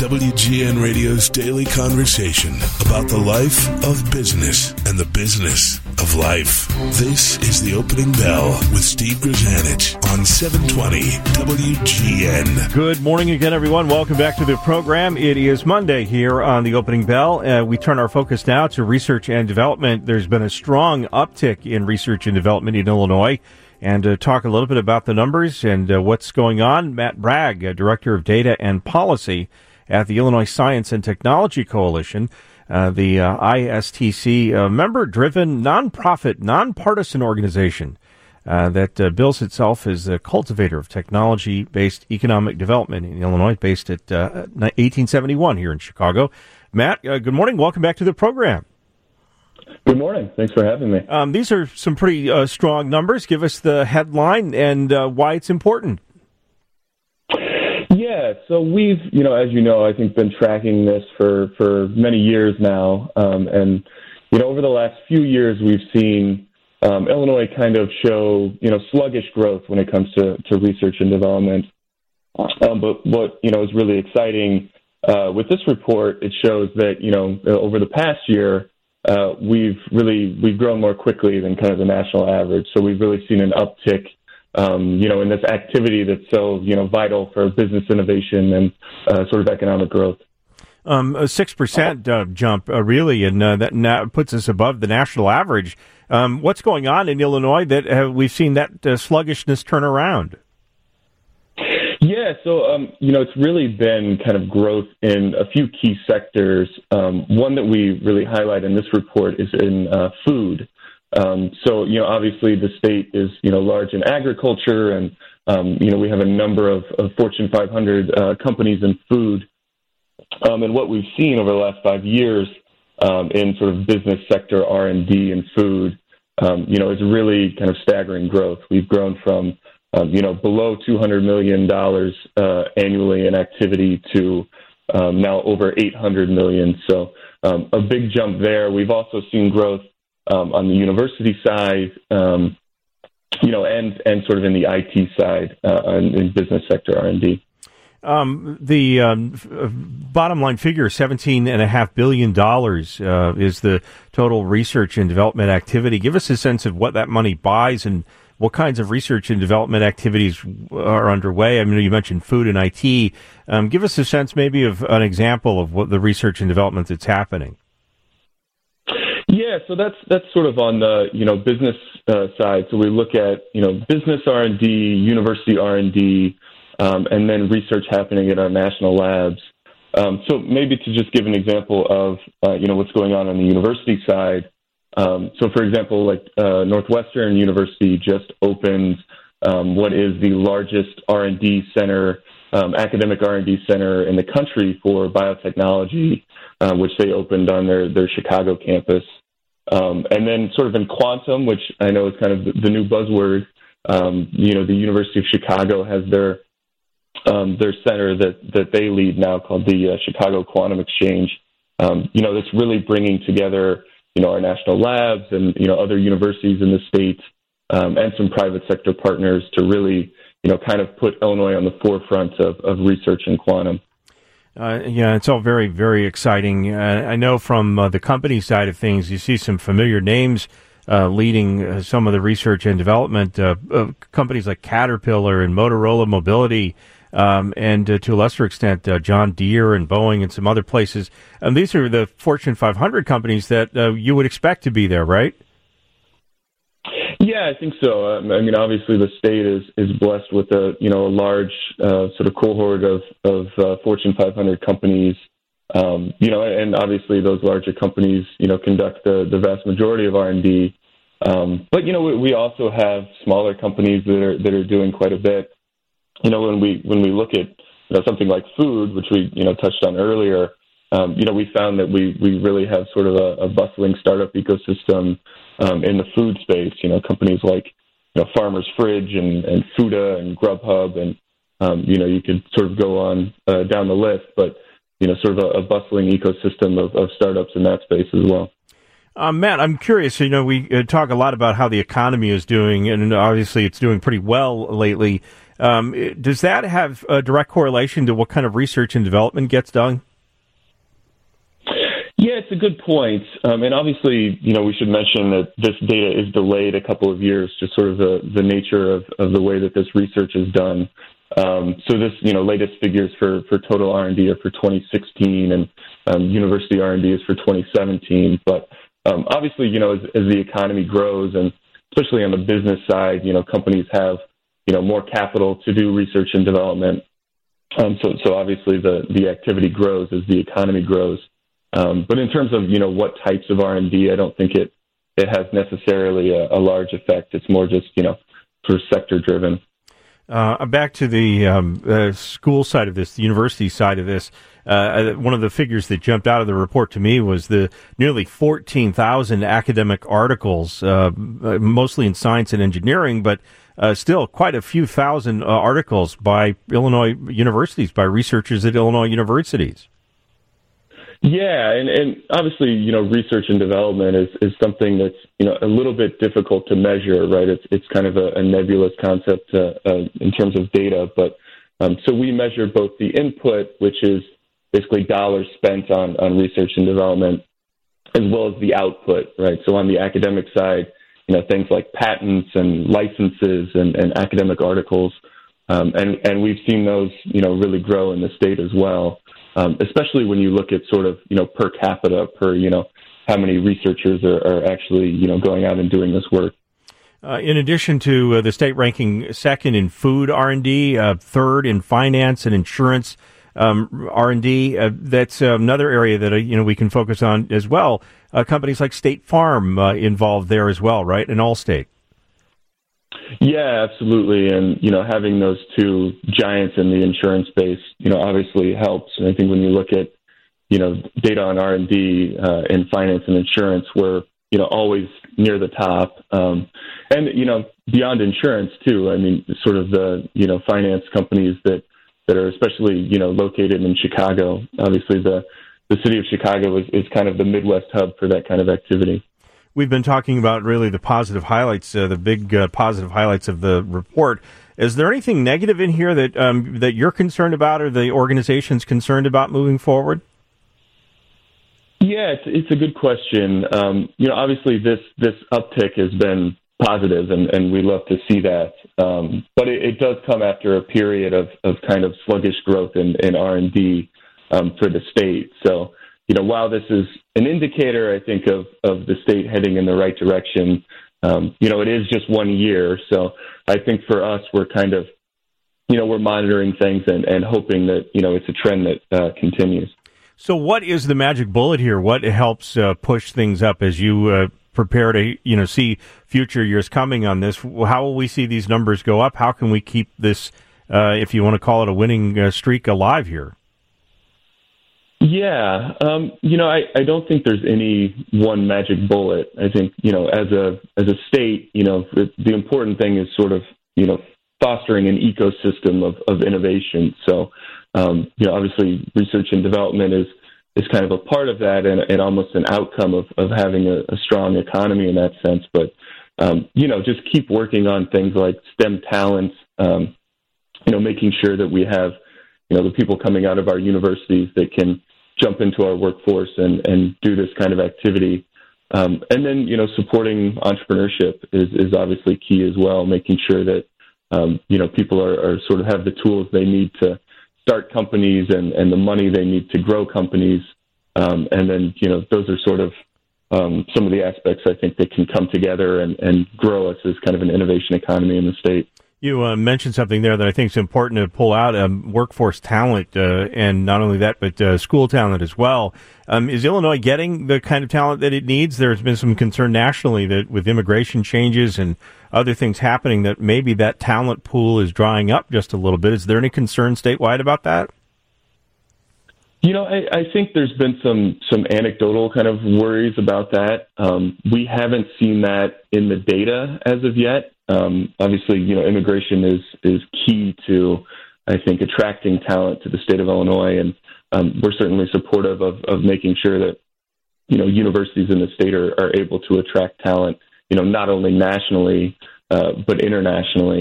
WGN Radio's daily conversation about the life of business and the business of life. This is The Opening Bell with Steve Grzanich on 720 WGN. Good morning again, everyone. Welcome back to the program. It is Monday here on The Opening Bell. We turn our focus now to research and development. There's been a strong uptick in research and development in Illinois. And talk a little bit about the numbers and what's going on. Matt Bragg, Director of Data and Policy at the Illinois Science and Technology Coalition, the ISTC, member-driven, nonprofit, nonpartisan organization that bills itself as a cultivator of technology-based economic development in Illinois, based at 1871 here in Chicago. Matt, good morning. Welcome back to the program. Good morning. Thanks for having me. These are some pretty strong numbers. Give us the headline and why it's important. Yeah, so we've, as you know, I think been tracking this for many years now. And, over the last few years, we've seen Illinois kind of show, sluggish growth when it comes to research and development. But what, is really exciting with this report, it shows that, over the past year, we've grown more quickly than kind of the national average. So we've really seen an uptick, in this activity that's so, vital for business innovation and sort of economic growth. A 6% jump, really, and that now puts us above the national average. What's going on in Illinois that we've seen that sluggishness turn around? Yeah, so, it's really been kind of growth in a few key sectors. One that we really highlight in this report is in food. So, obviously the state is, large in agriculture and, we have a number of Fortune 500 companies in food. And what we've seen over the last 5 years in sort of business sector R&D and food, is really kind of staggering growth. We've grown from below $200 million annually in activity to now over $800 million. So a big jump there. We've also seen growth on the university side, and sort of in the IT side in business sector R&D. The bottom line figure, $17.5 billion is the total research and development activity. Give us a sense of what that money buys and what kinds of research and development activities are underway. I mean, you mentioned food and IT. Give us a sense maybe of an example of what the research and development that's happening. Yeah, so that's sort of on the, business side. So we look at, business R&D, university R&D, and then research happening at our national labs. So maybe to just give an example of, what's going on the university side. So, for example, like Northwestern University just opened what is the largest R&D center, academic R&D center in the country for biotechnology, which they opened on their Chicago campus. And then sort of in quantum, which I know is kind of the new buzzword, the University of Chicago has their center that they lead now called the Chicago Quantum Exchange. That's really bringing together our national labs and, other universities in the state, and some private sector partners to really, kind of put Illinois on the forefront of research in quantum. Yeah, it's all very, very exciting. I know from the company side of things, you see some familiar names leading some of the research and development. Companies like Caterpillar and Motorola Mobility, and to a lesser extent, John Deere and Boeing and some other places. And these are the Fortune 500 companies that you would expect to be there, right? Yeah, I think so. I mean, obviously, the state is blessed with a large sort of cohort of Fortune 500 companies. And obviously, those larger companies conduct the vast majority of R&D. But we also have smaller companies that are doing quite a bit. When we look at something like food, which we touched on earlier, we found that we really have sort of a bustling startup ecosystem in the food space. Companies like Farmer's Fridge and Fuda and Grubhub, and you could sort of go on down the list, but sort of a bustling ecosystem of startups in that space as well. Matt, I'm curious, we talk a lot about how the economy is doing, and obviously it's doing pretty well lately. Does that have a direct correlation to what kind of research and development gets done? Yeah, it's a good point. And obviously, we should mention that this data is delayed a couple of years, just sort of the nature of the way that this research is done. So this, latest figures for total R&D are for 2016, and university R&D is for 2017. But obviously, as the economy grows, and especially on the business side, companies have, more capital to do research and development. So obviously the activity grows as the economy grows. But in terms of, what types of R&D, I don't think it has necessarily a large effect. It's more just, sort of sector driven. Back to the school side of this, the university side of this, one of the figures that jumped out of the report to me was the nearly 14,000 academic articles, mostly in science and engineering, but still quite a few thousand articles by Illinois universities, by researchers at Illinois universities. Yeah, and obviously, research and development is something that's, a little bit difficult to measure, right? It's kind of a nebulous concept in terms of data, but so we measure both the input, which is basically dollars spent on research and development, as well as the output, right? So on the academic side, things like patents and licenses and academic articles, and we've seen those, really grow in the state as well. Especially when you look at sort of, per capita, per, how many researchers are actually, going out and doing this work. In addition to the state ranking second in food R&D, third in finance and insurance R&D, that's another area that, we can focus on as well. Companies like State Farm involved there as well, right? And Allstate. Yeah, absolutely. And, having those two giants in the insurance space, obviously helps. And I think when you look at, data on R&D in finance and insurance, we're, always near the top. And, beyond insurance too, I mean, sort of the, finance companies that are especially, located in Chicago. Obviously the city of Chicago is kind of the Midwest hub for that kind of activity. We've been talking about really the positive highlights, the big positive highlights of the report. Is there anything negative in here that you're concerned about, or the organization's concerned about moving forward? Yeah, it's a good question. Obviously this uptick has been positive, and we love to see that. But it does come after a period of kind of sluggish growth in R&D for the state. So, while this is an indicator, I think, of the state heading in the right direction, it is just 1 year. So I think for us, we're kind of, we're monitoring things and hoping that, it's a trend that continues. So what is the magic bullet here? What helps push things up as you prepare to, see future years coming on this? How will we see these numbers go up? How can we keep this, if you want to call it a winning streak, alive here? Yeah, I don't think there's any one magic bullet. I think, as a state, the important thing is sort of, fostering an ecosystem of innovation. So, obviously research and development is kind of a part of that and almost an outcome of having a strong economy in that sense. But, just keep working on things like STEM talents, making sure that we have, the people coming out of our universities that can jump into our workforce and do this kind of activity. And then, supporting entrepreneurship is obviously key as well, making sure that, people are sort of have the tools they need to start companies and the money they need to grow companies. And then, those are sort of some of the aspects I think that can come together and grow us as kind of an innovation economy in the state. You mentioned something there that I think is important to pull out, workforce talent, and not only that, but school talent as well. Is Illinois getting the kind of talent that it needs? There's been some concern nationally that with immigration changes and other things happening that maybe that talent pool is drying up just a little bit. Is there any concern statewide about that? I think there's been some anecdotal kind of worries about that. We haven't seen that in the data as of yet. Obviously, immigration is key to, I think, attracting talent to the state of Illinois, and we're certainly supportive of making sure that, universities in the state are able to attract talent, not only nationally, but internationally.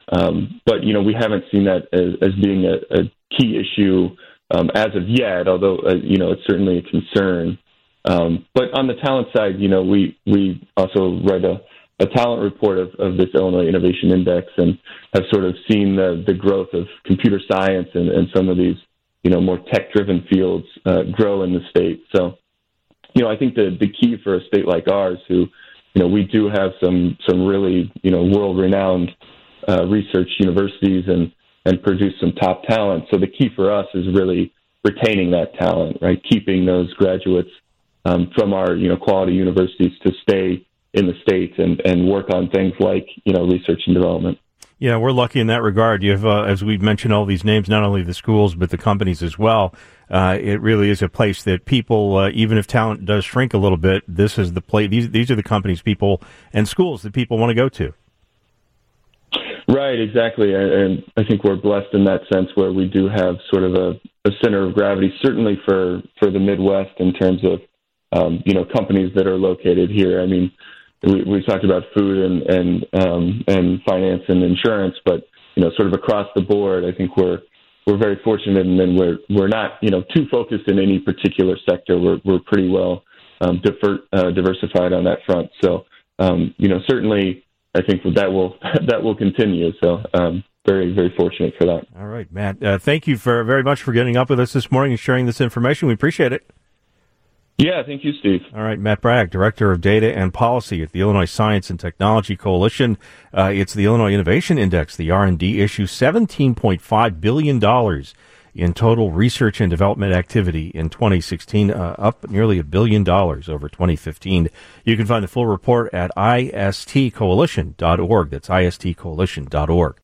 But, we haven't seen that as being a key issue as of yet, although, it's certainly a concern. But on the talent side, we also write a talent report of this Illinois Innovation Index and have sort of seen the growth of computer science and some of these, more tech-driven fields grow in the state. So, I think the key for a state like ours, who, we do have some really, world-renowned research universities and produce some top talent. So the key for us is really retaining that talent, right? Keeping those graduates from our, quality universities to stay in the state and work on things like, research and development. Yeah, we're lucky in that regard. You have, as we've mentioned, all these names, not only the schools, but the companies as well. It really is a place that people, even if talent does shrink a little bit, this is the place. These are the companies, people, and schools that people want to go to. Right, exactly. And I think we're blessed in that sense where we do have sort of a center of gravity, certainly for the Midwest in terms of, companies that are located here. I mean, we talked about food and finance and insurance, but, sort of across the board, I think we're very fortunate, and then we're not, too focused in any particular sector. We're pretty well diversified on that front. So, certainly I think that will continue. So, very, very fortunate for that. All right, Matt. Thank you very much for getting up with us this morning and sharing this information. We appreciate it. Yeah, thank you, Steve. All right, Matt Bragg, Director of Data and Policy at the Illinois Science and Technology Coalition. It's the Illinois Innovation Index, the R&D issue, $17.5 billion in total research and development activity in 2016, up nearly $1 billion over 2015. You can find the full report at istcoalition.org. That's istcoalition.org.